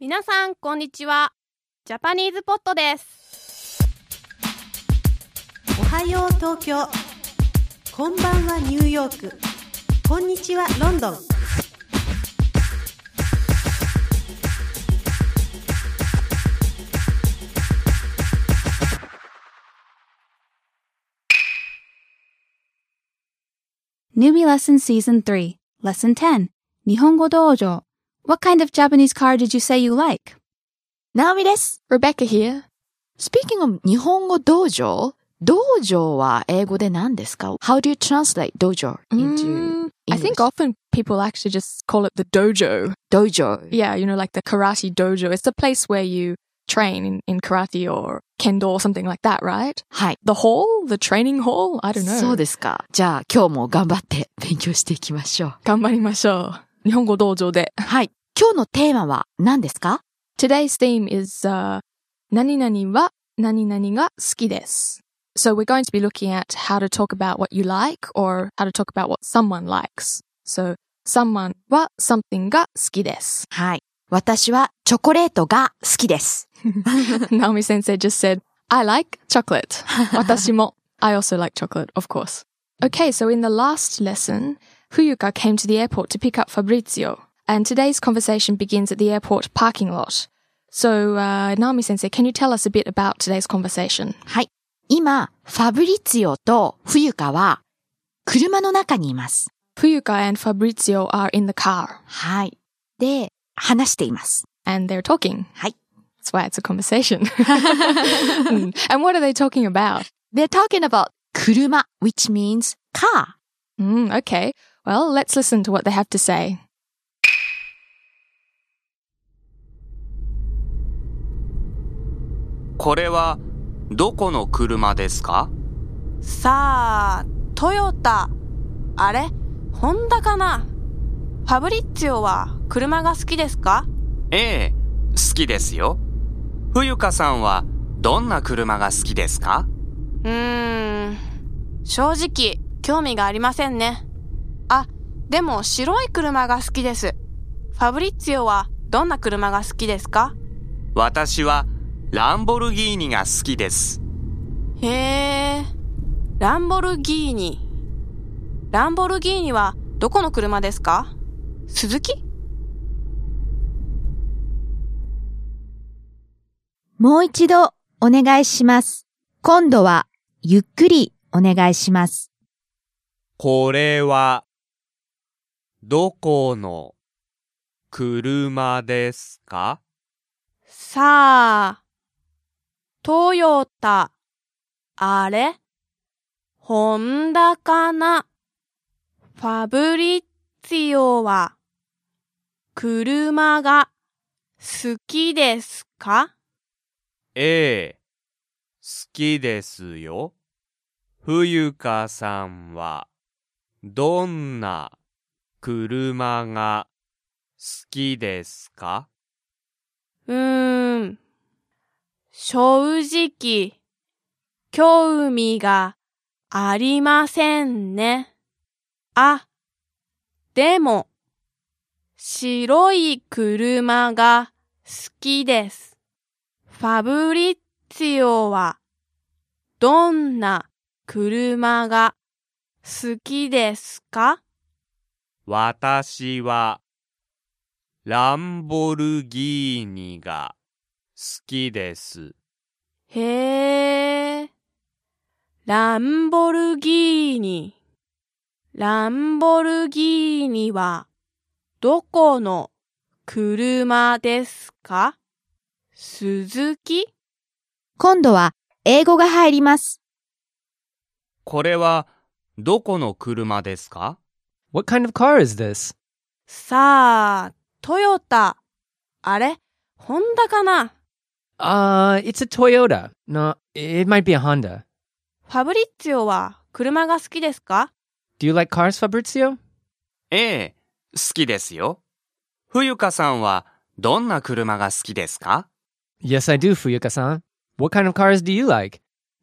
皆さんこんにちは。ジャパニーズポットです。 おはよう東京、こんばんはニューヨーク、こんにちはロンドン。 Newbie Lesson Season 3, Lesson 10, 日本語道場. What kind of Japanese car did you say you like? ナオミです。 Rebecca here. Speaking of 日本語道場、道場は英語で何ですか？ How do you translate 道場 into I think often people actually just call it the dojo. 道場。 Yeah, you know, like the karate dojo. It's the place where you train in karate or kendo or something like that, right? はい。 The hall? The training hall? I don't know. そうですか。じゃあ今日も頑張って勉強していきましょう。 頑張りましょう。日本語道場で。 はい。今日のテーマは何ですか？ Today's theme is 何々は何々が好きです。So we're going to be looking at how to talk about what you like or how to talk about what someone likes. So someone は something が好きです。 はい。私はチョコレートが好きです。 Naomi sensei just said, I like chocolate. 私も I also like chocolate, of course. Okay, so in the last lesson, Fuyuka came to the airport to pick up Fabrizio. And today's conversation begins at the airport parking lot. So, Naomi sensei, can you tell us a bit about today's conversation? はい。今、ファブリツィオと冬香は車の中にいます。 Fuyuka and Fabrizio are in the car. はい。で、話しています。 And they're talking. はい。 That's why it's a conversation. And what are they talking about? They're talking about 車, which means car. Okay. Well, let's listen to what they have to say. これはどこの車ですか？ さあ、トヨタ。あれ？ホンダかな？ファブリッツィオは車が好きですか？ ええ、好きですよ。冬香さんはどんな車が好きですか？ 正直興味がありませんね。あ、でも白い車が好きです。ファブリッツィオはどんな車が好きですか？ 私はランボルギーニが好きです。 へー、ランボルギーニ。ランボルギーニはどこの車ですか？スズキ？ もう一度お願いします。今度はゆっくりお願いします。 これはどこの車ですか？ さあ、トヨタ。あれ？ホンダかな？ファブリッツィオは車が好きですか？ ええ、好きですよ。冬香さんはどんな車が好きですか？ 正直、興味がありませんね。あ、でも、白い車が好きです。ファブリッツィオはどんな車が好きですか？ 私はランボルギーニが好きです。 へー、ランボルギーニ。ランボルギーニはどこの車ですか？スズキ？ 今度は英語が入ります。 これはどこの車ですか？ What kind of car is this? さあ、トヨタ。あれ？ホンダかな？ It's a Toyota. No, it might be a Honda. ファブリッツィオは車が好きですか？ Do you like cars, Fabrizio? ええ、好きですよ。冬香さんはどんな車が好きですか？ Yes, I do, Fuyuka-san. What kind of cars do you like?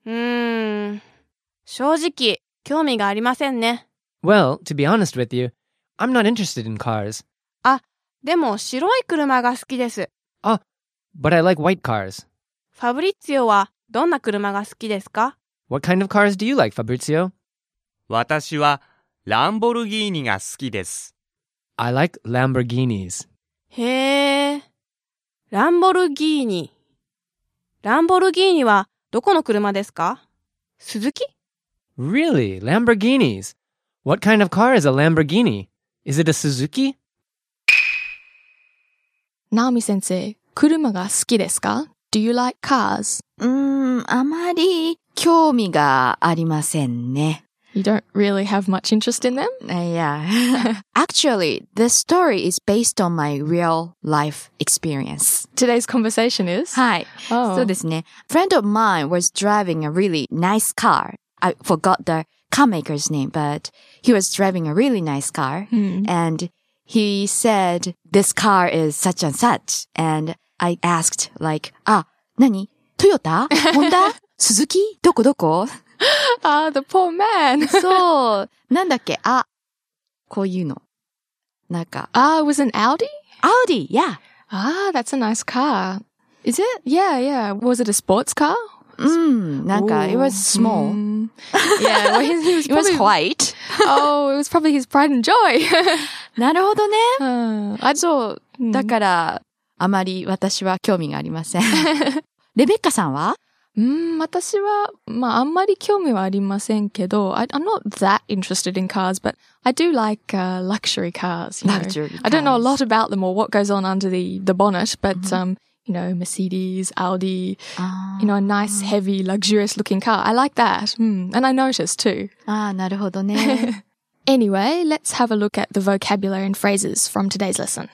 正直、興味がありませんね。 Well, to be honest with you, I'm not interested in cars. あ、でも白い車が好きです。 But I like white cars. ファブリッツィオはどんな車が好きですか？ What kind of cars do you like, Fabrizio? 私はランボルギーニが好きです。 I like Lamborghinis. へー。ランボルギーニ。ランボルギーニはどこの車ですか？スズキ？ Really? Lamborghinis? What kind of car is a Lamborghini? Is it a Suzuki? ナオミ先生、車が好きですか？ Do you like cars? あまり興味がありませんね。 You don't really have much interest in them? Yeah. Actually, the story is based on my real life experience. Today's conversation is? はい。 Oh. そうですね。friend of mine was driving a really nice car. I forgot the car maker's name, but he was driving a really nice car. And he said, this car is such and such. And I asked like, 何？トヨタ？ホンダ？スズキ？どこ？ The poor man. そう。なんだっけ？こういうの。なんか。 It was an Audi? Audi, yeah. That's a nice car. Is it? Yeah. Was it a sports car? なんか、it was small. Yeah, well, he was It was probably... white. it was probably his pride and joy. なるほどね。そう。 うんだから、あまり私は興味がありません。レベッカさんは？ 私は、あんまり興味はありませんけど、I'm not that interested in cars, but I do like luxury cars. Luxury cars. I don't know a lot about them or what goes on under the bonnet, but Mercedes, Audi, a nice, heavy, luxurious looking car. I like that. And I notice too. なるほどね。 Anyway, let's have a look at the vocabulary and phrases from today's lesson.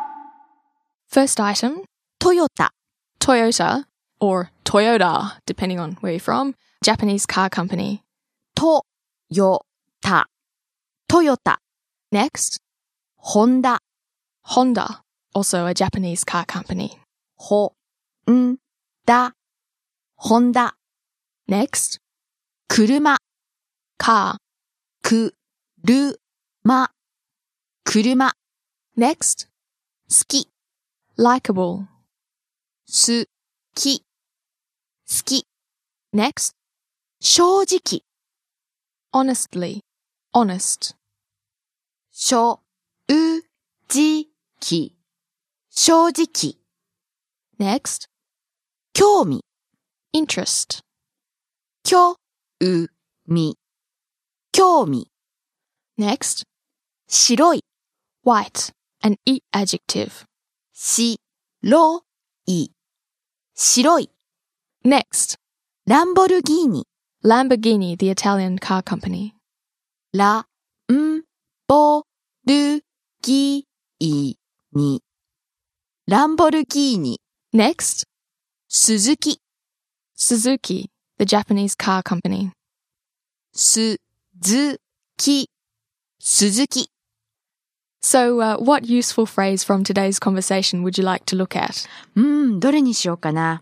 First item, トヨタ。 Toyota, or Toyota, depending on where you're from, Japanese car company. トヨタ。トヨタ。 Next, ホンダ。 Honda, also a Japanese car company. ホンダ。ホンダ。 Next, 車。 car. くるま。車。 Next, 好き。 likable. 好き。好き。 Next, 正直。 honestly, honest. 正直。正直。 Next, 興味。 interest. 興味。興味。 Next, 白い。 white, an E adjective. 白い。白い。 Next, ランボルギーニ。 Lamborghini, the Italian car company. ランボルギーニ。ランボルギーニ。 Next, スズキ。 Suzuki, the Japanese car company. すずき。スズキ。 So, what useful phrase from today's conversation would you like to look at? どれにしようかな。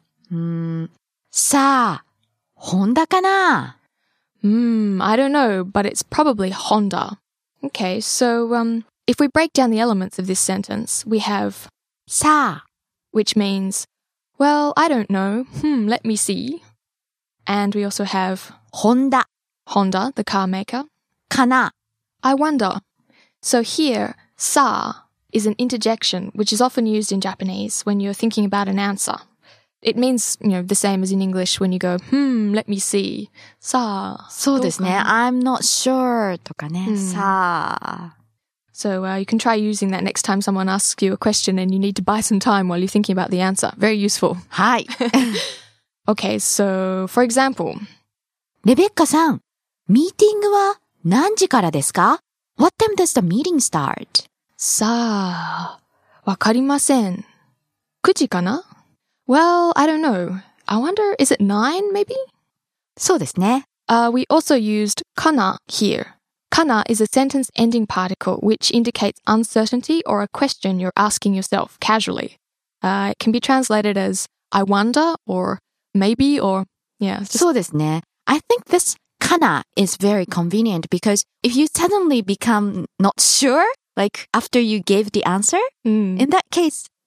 さあ、ホンダかな。 I don't know, but it's probably Honda. Okay, so, if we break down the elements of this sentence, we have さあ、 which means, well, I don't know. Let me see. And we also have ホンダ Honda, the car maker. かな。 I wonder. So here, sa is an interjection which is often used in Japanese when you're thinking about an answer. It means, the same as in English when you go, let me see. Sa. そうですね。 どうかな I'm not sure とかね。さあ。 So you can try using that next time someone asks you a question and you need to buy some time while you're thinking about the answer. Very useful. はい。 Okay, so for example, レベッカさん、ミーティングは何時からですか？ What time does the meeting start? さあ、わかりません。9時かな? Well, I don't know. I wonder, is it 9 maybe? そうですね。 We also used kana here. Kana is a sentence ending particle which indicates uncertainty or a question you're asking yourself casually. It can be translated as I wonder or maybe or just... そうですね。I think this kana is very convenient because if you suddenly become not sure, like after you gave the answer, in that case,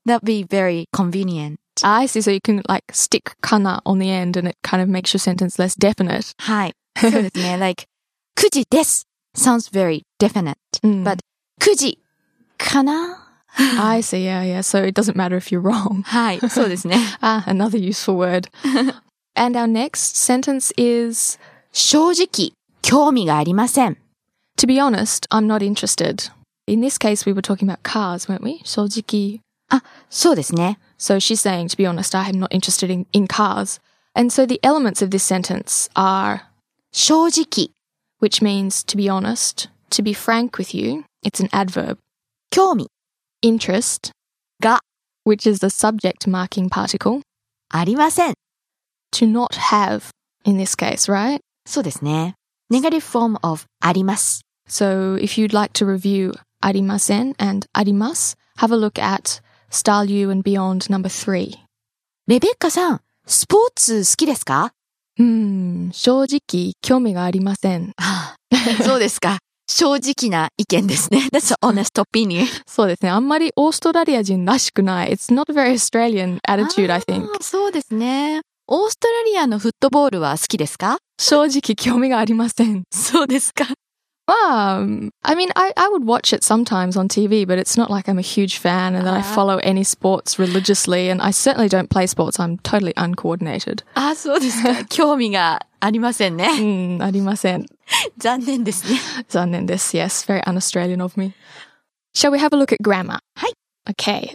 That'd be very convenient. I see. So you can like stick kana on the end and it kind of makes your sentence less definite. はい。そうですね。like, 9時です sounds very definite. But 9時かな I see. Yeah, yeah. So it doesn't matter if you're wrong. はい。そうですね。 Another useful word. And our next sentence is, 正直、興味がありません。 to be honest, I'm not interested. In this case, we were talking about cars, weren't we? 正直. あ、そうですね。 So she's saying, to be honest, I am not interested in cars. And so the elements of this sentence are 正直、 which means to be honest, to be frank with you. It's an adverb. 興味 Interest, が which is the subject marking particle. ありません。 To not have, in this case, right? そうですね。Negative form of あります。 So if you'd like to review arimasen and arimasu, have a look at Style You and Beyond number 3. レベッカさん、スポーツ好きですか？ 正直興味がありません。 そうですか。正直な意見ですね。That's an honest opinion. そうですね。あんまりオーストラリア人らしくない。It's not a very Australian attitude, I think. そうですね。オーストラリアのフットボールは好きですか？ 正直興味がありません。 そうですか。 Well, I mean, I would watch it sometimes on TV, but it's not like I'm a huge fan and that I follow any sports religiously, and I certainly don't play sports. I'm totally uncoordinated. あ、そうですか。興味がありませんね。 ありません。 残念ですね。 残念です。Yes, very un-Australian of me. Shall we have a look at grammar? はい。 Okay.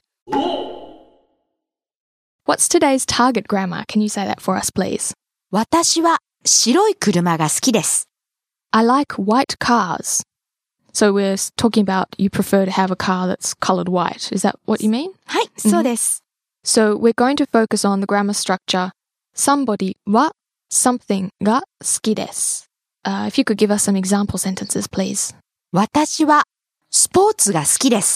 What's today's target grammar? Can you say that for us, please? 私は白い車が好きです。 I like white cars. So we're talking about you prefer to have a car that's colored white. Is that what you mean? はい、そうです。 So we're going to focus on the grammar structure. Somebody は something が好きです。If you could give us some example sentences, please. 私はスポーツが好きです。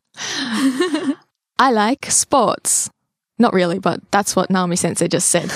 I like sports. Not really, but that's what Naomi Sensei just said.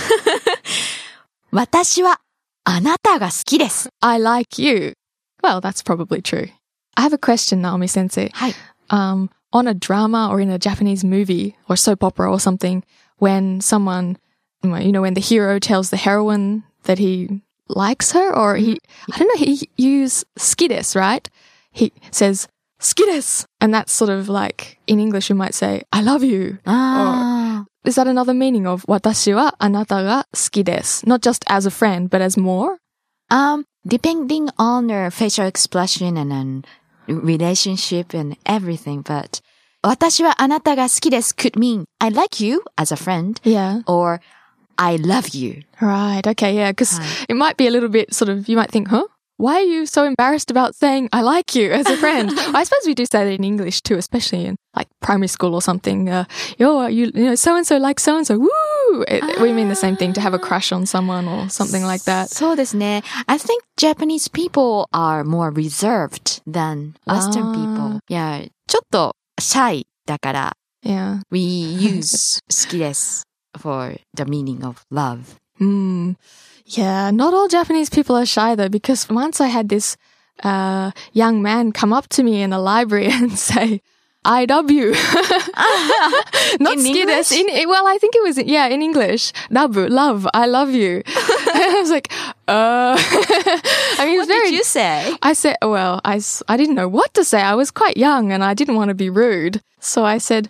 私はあなたが好きです。 I like you. Well, that's probably true. I have a question, Naomi Sensei. はい。 On a drama or in a Japanese movie or soap opera or something, when someone, when the hero tells the heroine that he likes her or he use 好きです, right? He says 好きです. And that's sort of like, in English you might say, I love you. Or, is that another meaning of 私はあなたが好きです? Not just as a friend, but as more? Depending on their facial expression and relationship and everything, but 私はあなたが好きです could mean I like you as a friend. Yeah. Or I love you. Right. Okay. Yeah. Because it might be a little bit sort of, you might think, huh? Why are you so embarrassed about saying I like you as a friend? I suppose we do say that in English too, especially in like primary school or something. You so-and-so likes so-and-so. Woo! We mean the same thing, to have a crush on someone or something like that. そうですね。I think Japanese people are more reserved than Western people. Yeah. ちょっと shy だから Yeah. we use 好きです for the meaning of love. Yeah, not all Japanese people are shy though, because once I had this young man come up to me in a library and say, I love you. Not in English? Well, I think it was, in English. Love, I love you. And I was like, I mean, What did you say? I said, well, I didn't know what to say. I was quite young and I didn't want to be rude. So I said,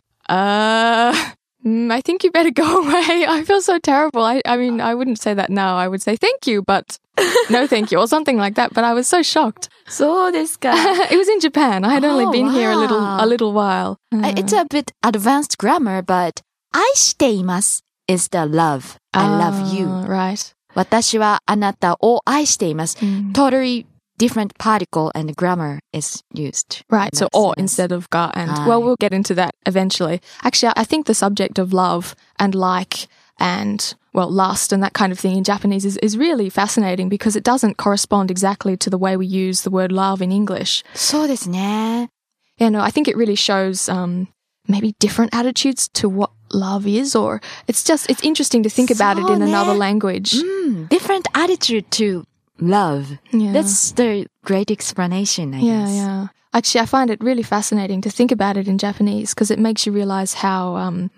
I think you better go away. I feel so terrible. I mean, I wouldn't say that now. I would say thank you, but no thank you, or something like that. But I was so shocked. そうですか。 It was in Japan. I had only been here a little while. It's a bit advanced grammar, but 愛しています is the love. I love you. Right. 私はあなたを愛しています。Totally different particle and grammar is used. Right, so or instead of ga, and well, we'll get into that eventually. Actually, I think the subject of love and like and, well, lust and that kind of thing in Japanese is really fascinating because it doesn't correspond exactly to the way we use the word love in English. そうですね。 Yeah, no, I think it really shows maybe different attitudes to what love is, or it's interesting to think about it in another language. Different attitude to love. Yeah. That's the great explanation, I guess. Yeah. Actually, I find it really fascinating to think about it in Japanese because it makes you realize how,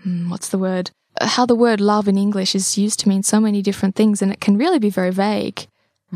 how the word love in English is used to mean so many different things and it can really be very vague.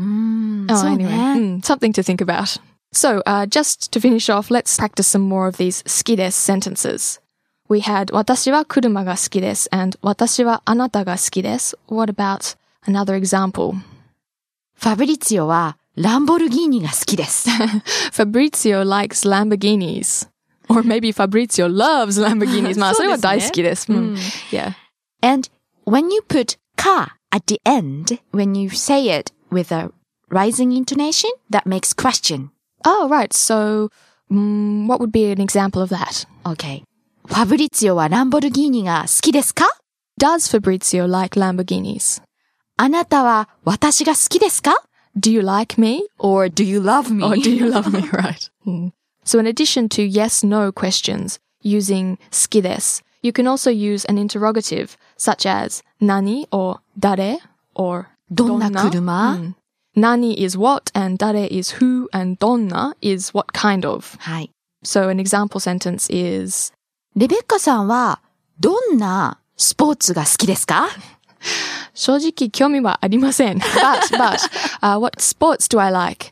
Anyway, something to think about. So, just to finish off, let's practice some more of these 好きです sentences. We had 私は車が好きです and 私はあなたが好きです. What about another example? ファブリツィオはランボルギーニが好きです。 Fabrizio likes Lamborghinis. Or maybe Fabrizio loves Lamborghinis. まあ、それは大好きです。Yeah. And when you put か at the end, when you say it with a rising intonation, that makes question. Oh, right. So, what would be an example of that? Okay. ファブリツィオはランボルギーニが好きですか？ Does Fabrizio like Lamborghinis? あなたは私が好きですか？ Do you like me? Or do you love me? Or do you love me, right? So in addition to yes-no questions using 好きです, you can also use an interrogative such as 何 or 誰 or どんな車? 何 is what and 誰 is who and どんな is what kind of. はい。 So an example sentence is レベッカさんはどんなスポーツが好きですか？ 正直興味はありません。What sports do I like?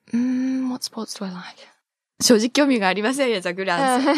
What sports do I like? 正直興味がありません is a good answer.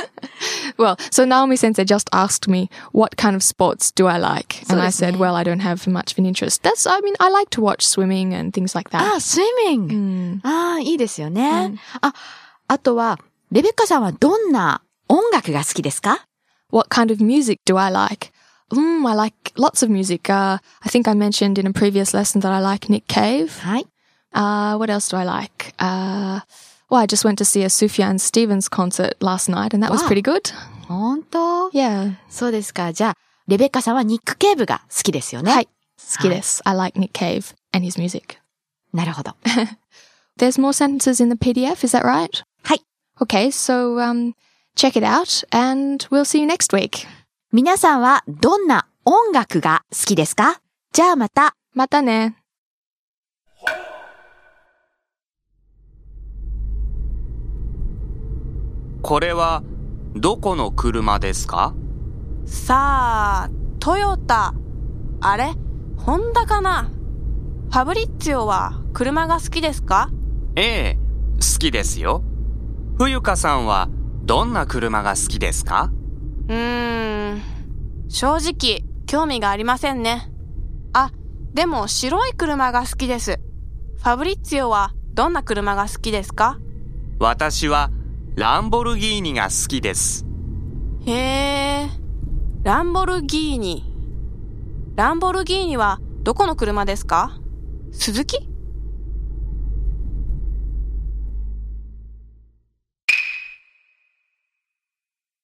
Well, so Naomi Sensei just asked me, what kind of sports do I like? And I said, well, I don't have much of an interest. I like to watch swimming and things like that. Swimming! いいですよね。あとは、レベッカさんはどんな音楽が好きですか？ What kind of music do I like? I like lots of music. I think I mentioned in a previous lesson that I like Nick Cave. はい。 What else do I like? Well, I just went to see a Sufjan Stevens concert last night and that was pretty good. 本当？ Yeah. そうですか。じゃあ、レベッカさんはニック・ケーブが好きですよね。 はい。好きです。I like Nick Cave and his music. なるほど。 There's more sentences in the PDF, is that right? はい。 Okay, so check it out and we'll see you next week. 皆さんはどんな音楽が好きですか？じゃあまた。 またね。 これはどこの車ですか？ さあ、トヨタ。あれ？ホンダかな？ファブリッツィオは車が好きですか？ ええ、好きですよ。冬香さんはどんな車が好きですか？ 正直興味がありませんね。あ、でも白い車が好きです。ファブリッツィオはどんな車が好きですか？ 私はランボルギーニが好きです。 へー、ランボルギーニ。ランボルギーニはどこの車ですか？スズキ？